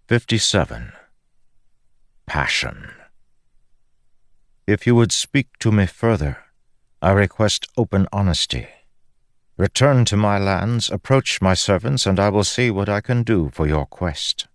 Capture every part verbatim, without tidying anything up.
fifty-seven. Passion. If you would speak to me further, I request open honesty. Return to my lands, approach my servants, and I will see what I can do for your quest.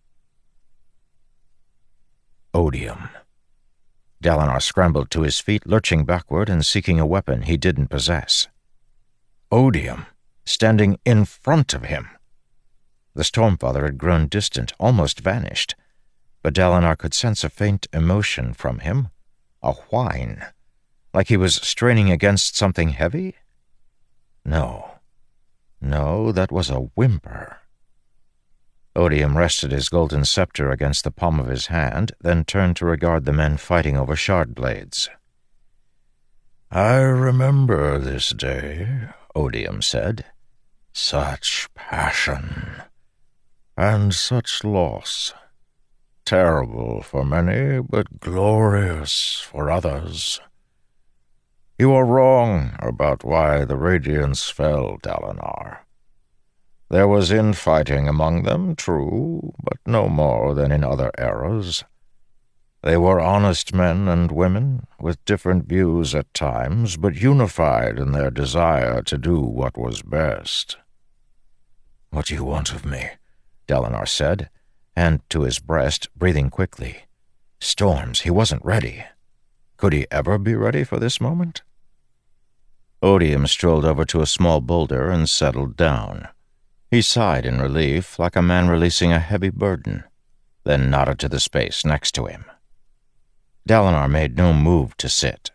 Odium. Dalinar scrambled to his feet, lurching backward and seeking a weapon he didn't possess. Odium, standing in front of him. The Stormfather had grown distant, almost vanished, but Dalinar could sense a faint emotion from him, a whine, like he was straining against something heavy? No, no, that was a whimper. Odium rested his golden scepter against the palm of his hand, then turned to regard the men fighting over shard blades. "I remember this day," Odium said. "Such passion, and such loss. Terrible for many, but glorious for others. You are wrong about why the Radiants fell, Dalinar. There was infighting among them, true, but no more than in other eras. They were honest men and women, with different views at times, but unified in their desire to do what was best." "What do you want of me?" Dalinar said, hand to his breast, breathing quickly. Storms, he wasn't ready. Could he ever be ready for this moment? Odium strolled over to a small boulder and settled down. He sighed in relief, like a man releasing a heavy burden, then nodded to the space next to him. Dalinar made no move to sit.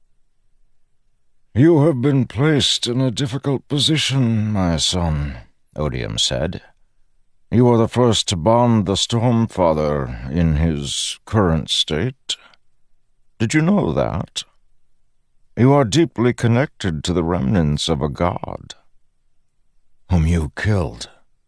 "You have been placed in a difficult position, my son," Odium said. "You are the first to bond the Stormfather in his current state. Did you know that? You are deeply connected to the remnants of a god." "Whom you killed?"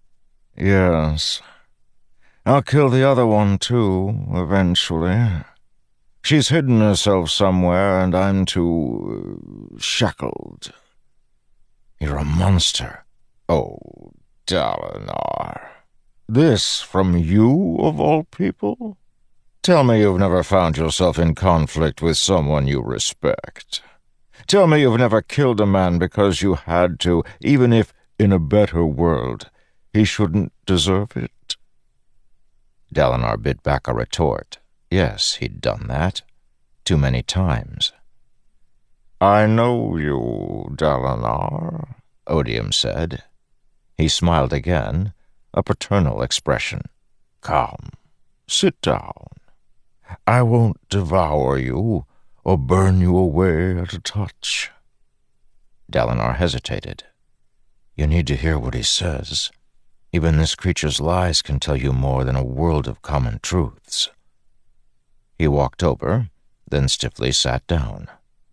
"Yes. I'll kill the other one, too, eventually. She's hidden herself somewhere, and I'm too uh, shackled." "You're a monster." "Oh, Dalinar. This from you, of all people? Tell me you've never found yourself in conflict with someone you respect. Tell me you've never killed a man because you had to, even if, in a better world, he shouldn't deserve it." Dalinar bit back a retort. Yes, he'd done that. Too many times. "I know you, Dalinar," Odium said. He smiled again, a paternal expression. "Come, sit down. I won't devour you or burn you away at a touch." Dalinar hesitated. "You need to hear what he says. Even this creature's lies can tell you more than a world of common truths." He walked over, then stiffly sat down.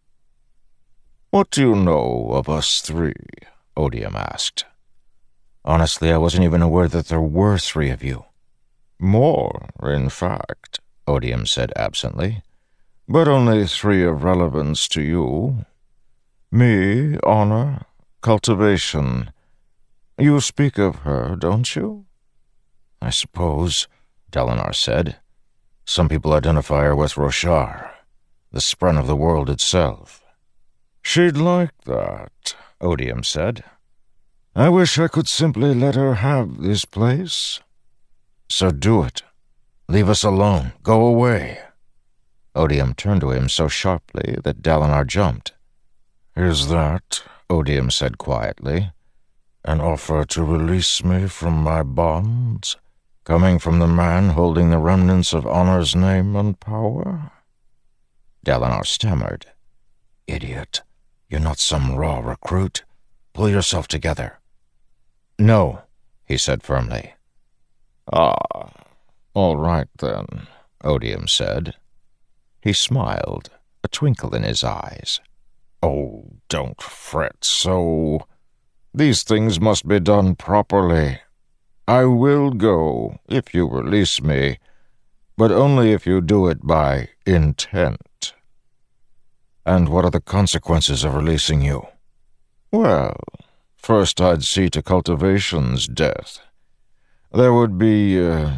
"What do you know of us three?" Odium asked. "Honestly, I wasn't even aware that there were three of you." "More, in fact," Odium said absently. "But only three of relevance to you. Me, honor, cultivation. You speak of her, don't you?" "I suppose," Dalinar said. "Some people identify her with Roshar, the spren of the world itself." "She'd like that," Odium said. "I wish I could simply let her have this place." "So do it. Leave us alone. Go away." Odium turned to him so sharply that Dalinar jumped. "Is that," Odium said quietly, "an offer to release me from my bonds, coming from the man holding the remnants of honor's name and power?" Dalinar stammered. "Idiot. You're not some raw recruit. Pull yourself together." "No," he said firmly. "Ah, all right then," Odium said. He smiled, a twinkle in his eyes. "Oh, don't fret so. These things must be done properly. I will go, if you release me, but only if you do it by intent." "And what are the consequences of releasing you?" "Well, first I'd see to cultivation's death. There would be uh,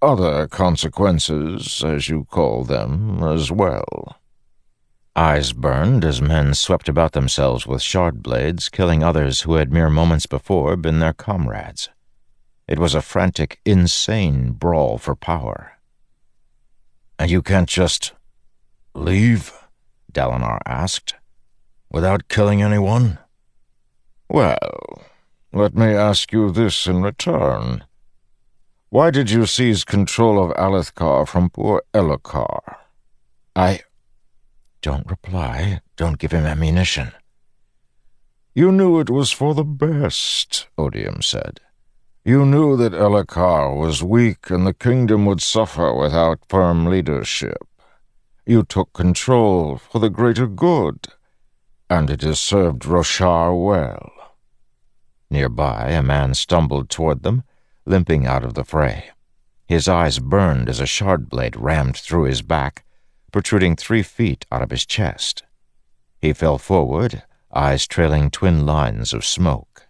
other consequences, as you call them, as well." Eyes burned as men swept about themselves with shard blades, killing others who had mere moments before been their comrades. It was a frantic, insane brawl for power. "And you can't just leave?" Dalinar asked. "Without killing anyone?" "Well, let me ask you this in return. Why did you seize control of Alethkar from poor Elhokar?" I... Don't reply. Don't give him ammunition." "You knew it was for the best," Odium said. "You knew that Elhokar was weak and the kingdom would suffer without firm leadership. You took control for the greater good, and it has served Roshar well." Nearby, a man stumbled toward them, limping out of the fray. His eyes burned as a shard blade rammed through his back, protruding three feet out of his chest. He fell forward, eyes trailing twin lines of smoke.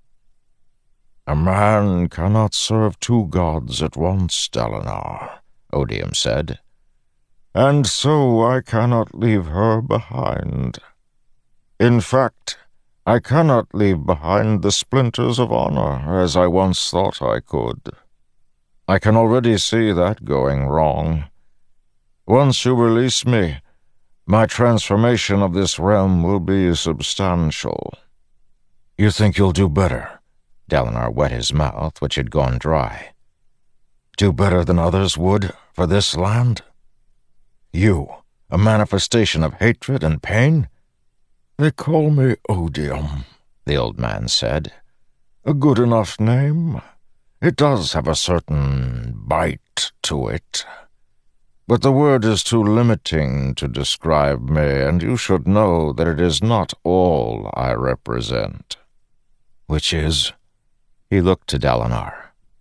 "A man cannot serve two gods at once, Dalinar," Odium said. "And so I cannot leave her behind. In fact, I cannot leave behind the splinters of honor as I once thought I could. I can already see that going wrong. Once you release me, my transformation of this realm will be substantial." "You think you'll do better?" Dalinar wet his mouth, which had gone dry. "Do better than others would for this land? You, a manifestation of hatred and pain?" "They call me Odium," the old man said. "A good enough name. It does have a certain bite to it. But the word is too limiting to describe me, and you should know that it is not all I represent." "Which is?" He looked to Dalinar.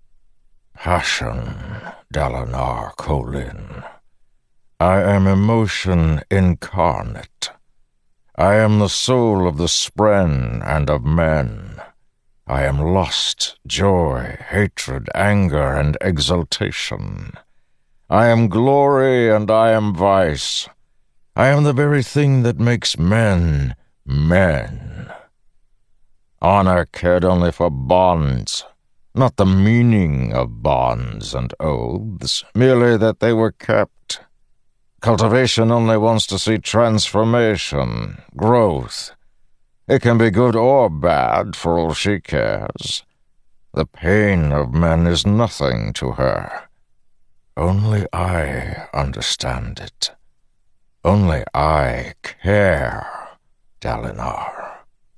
"Passion, Dalinar Kholin. I am emotion incarnate. I am the soul of the spren and of men. I am lust, joy, hatred, anger, and exultation. I am glory and I am vice. I am the very thing that makes men men. Honor cared only for bonds, not the meaning of bonds and oaths, merely that they were kept. Cultivation only wants to see transformation, growth. It can be good or bad for all she cares. The pain of men is nothing to her. Only I understand it. Only I care, Dalinar."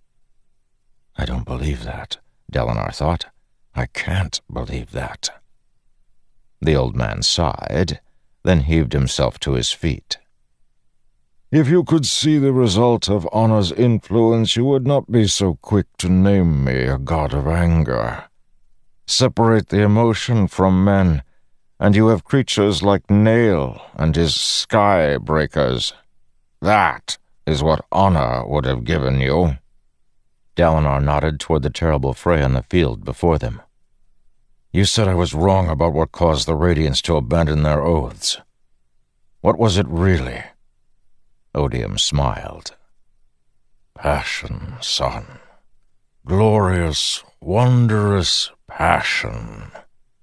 "I don't believe that," Dalinar thought. "I can't believe that." The old man sighed, then heaved himself to his feet. "If you could see the result of honor's influence, you would not be so quick to name me a god of anger. Separate the emotion from men, and you have creatures like Nail and his sky breakers. That is what honor would have given you." Dalinar nodded toward the terrible fray on the field before them. "You said I was wrong about what caused the Radiants to abandon their oaths. What was it really?" Odium smiled. "Passion, son. Glorious, wondrous passion.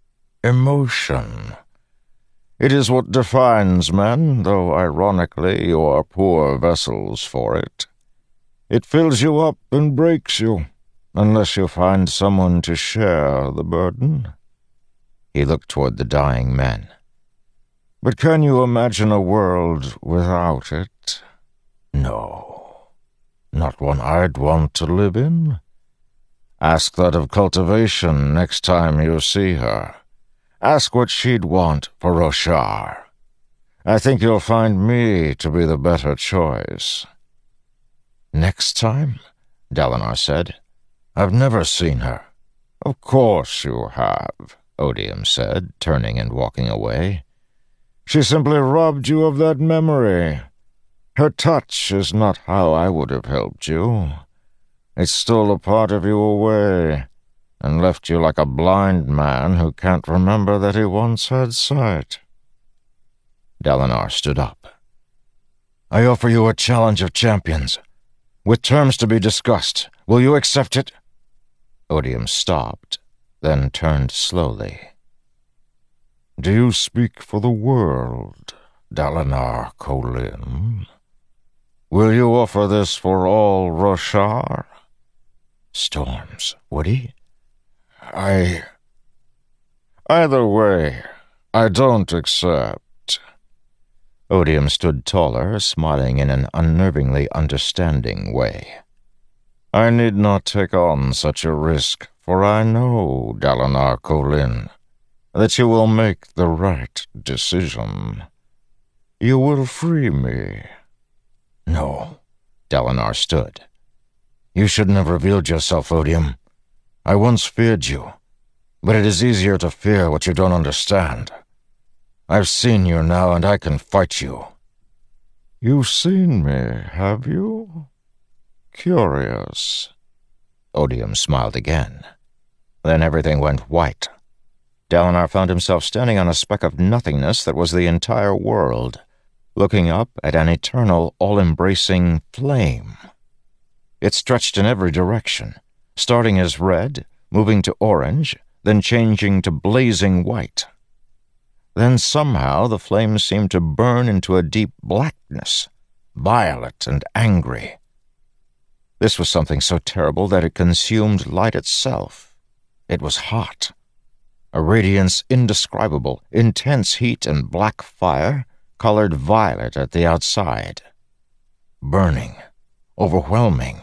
Emotion. It is what defines men, though ironically you are poor vessels for it. It fills you up and breaks you, unless you find someone to share the burden." He looked toward the dying men. "But can you imagine a world without it? No. Not one I'd want to live in. Ask that of cultivation next time you see her. Ask what she'd want for Roshar. I think you'll find me to be the better choice." "Next time?" Dalinar said. "I've never seen her." "Of course you have," Odium said, turning and walking away. "She simply robbed you of that memory. Her touch is not how I would have helped you. It stole a part of you away. and left you like a blind man who can't remember that he once had sight." Dalinar stood up. "I offer you a challenge of champions, with terms to be discussed. Will you accept it?" Odium stopped, then turned slowly. "Do you speak for the world, Dalinar Kholin? Will you offer this for all Roshar?" Storms, would he? I... Either way, I don't accept." Odium stood taller, smiling in an unnervingly understanding way. "I need not take on such a risk, for I know, Dalinar Kholin, that you will make the right decision. You will free me." "No." Dalinar stood. "You shouldn't have revealed yourself, Odium. I once feared you, but it is easier to fear what you don't understand. I've seen you now, and I can fight you." "You've seen me, have you? Curious." Odium smiled again. Then everything went white. Dalinar found himself standing on a speck of nothingness that was the entire world, looking up at an eternal, all-embracing flame. It stretched in every direction, starting as red, moving to orange, then changing to blazing white. Then somehow the flame seemed to burn into a deep blackness, violet and angry. This was something so terrible that it consumed light itself. It was hot. A radiance indescribable, intense heat and black fire, colored violet at the outside. Burning, overwhelming.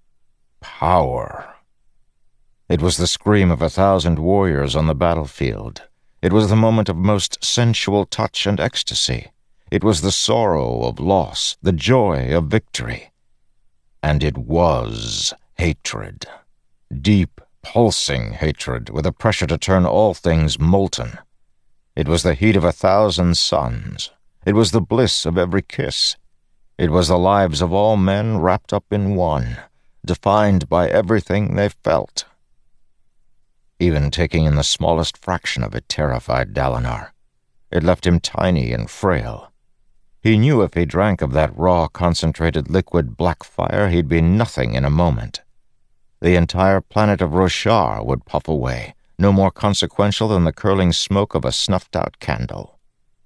Power. It was the scream of a thousand warriors on the battlefield. It was the moment of most sensual touch and ecstasy. It was the sorrow of loss, the joy of victory. And it was hatred. Deep, pulsing hatred, with a pressure to turn all things molten. It was the heat of a thousand suns. It was the bliss of every kiss. It was the lives of all men wrapped up in one, defined by everything they felt. Even taking in the smallest fraction of it terrified Dalinar. It left him tiny and frail. He knew if he drank of that raw, concentrated liquid black fire, he'd be nothing in a moment. The entire planet of Roshar would puff away, no more consequential than the curling smoke of a snuffed-out candle.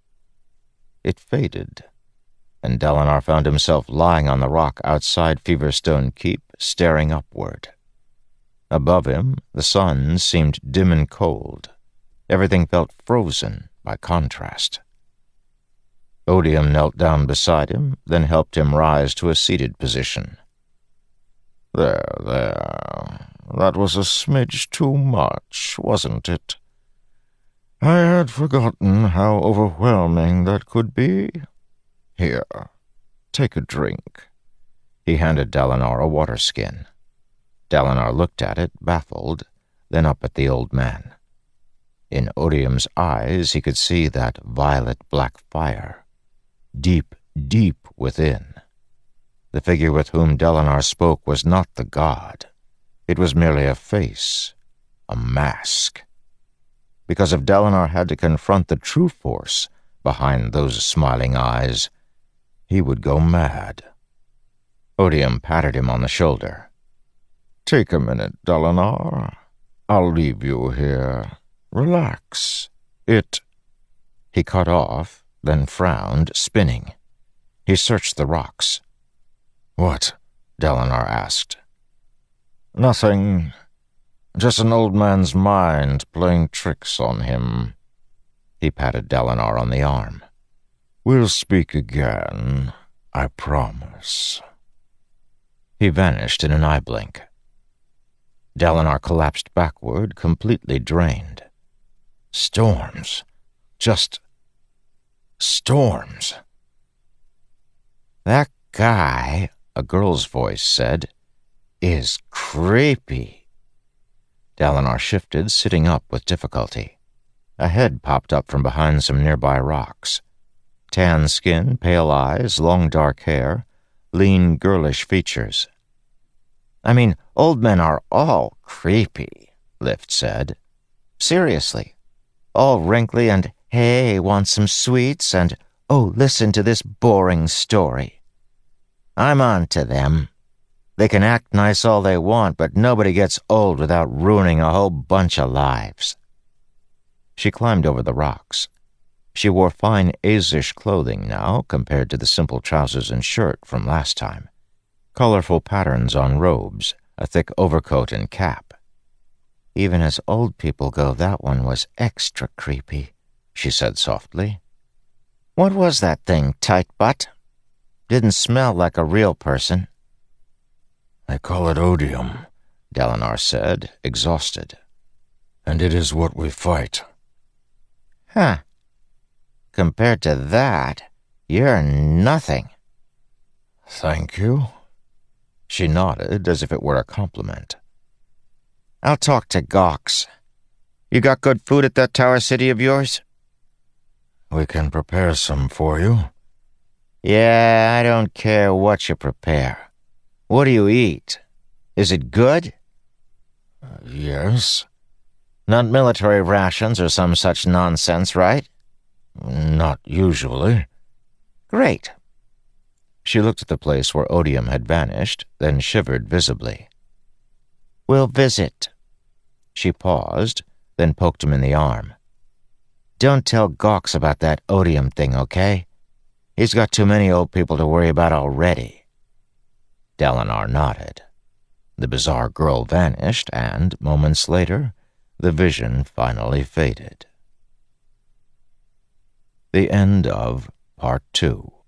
It faded, and Dalinar found himself lying on the rock outside Feverstone Keep, staring upward. Above him, the sun seemed dim and cold. Everything felt frozen by contrast. Odium knelt down beside him, then helped him rise to a seated position. "There, there. That was a smidge too much, wasn't it? I had forgotten how overwhelming that could be. Here, take a drink." He handed Dalinar a water skin. Dalinar looked at it, baffled, then up at the old man. In Odium's eyes he could see that violet-black fire, deep, deep within. The figure with whom Dalinar spoke was not the god. It was merely a face, a mask. Because if Dalinar had to confront the true force behind those smiling eyes, he would go mad. Odium patted him on the shoulder. "Take a minute, Dalinar. I'll leave you here. Relax. It—" He cut off, then frowned, spinning. He searched the rocks. "What?" Dalinar asked. "Nothing. Just an old man's mind playing tricks on him." He patted Dalinar on the arm. "We'll speak again, I promise." He vanished in an eye blink. Dalinar collapsed backward, completely drained. Storms. Just storms. "That guy," a girl's voice said, "is creepy." Dalinar shifted, sitting up with difficulty. A head popped up from behind some nearby rocks. Tan skin, pale eyes, long dark hair, lean, girlish features. "I mean, old men are all creepy," Lift said. Seriously. All wrinkly and, hey, want some sweets, and, oh, listen to this boring story. I'm on to them. They can act nice all they want, but nobody gets old without ruining a whole bunch of lives. She climbed over the rocks. She wore fine Azish clothing now compared to the simple trousers and shirt from last time. Colorful patterns on robes, a thick overcoat and cap. Even as old people go, that one was extra creepy, she said softly. What was that thing, tight butt? Didn't smell like a real person. I call it odium, Dalinar said, exhausted. And it is what we fight. Huh. Compared to that, you're nothing. Thank you. She nodded as if it were a compliment. I'll talk to Gox. You got good food at that tower city of yours? We can prepare some for you. Yeah, I don't care what you prepare. What do you eat? Is it good? Uh, yes. Not military rations or some such nonsense, right? Not usually. Great. She looked at the place where Odium had vanished, then shivered visibly. We'll visit. She paused, then poked him in the arm. Don't tell Gox about that Odium thing, okay? He's got too many old people to worry about already. Dalinar nodded. The bizarre girl vanished, and, moments later, the vision finally faded. The end of Part Two.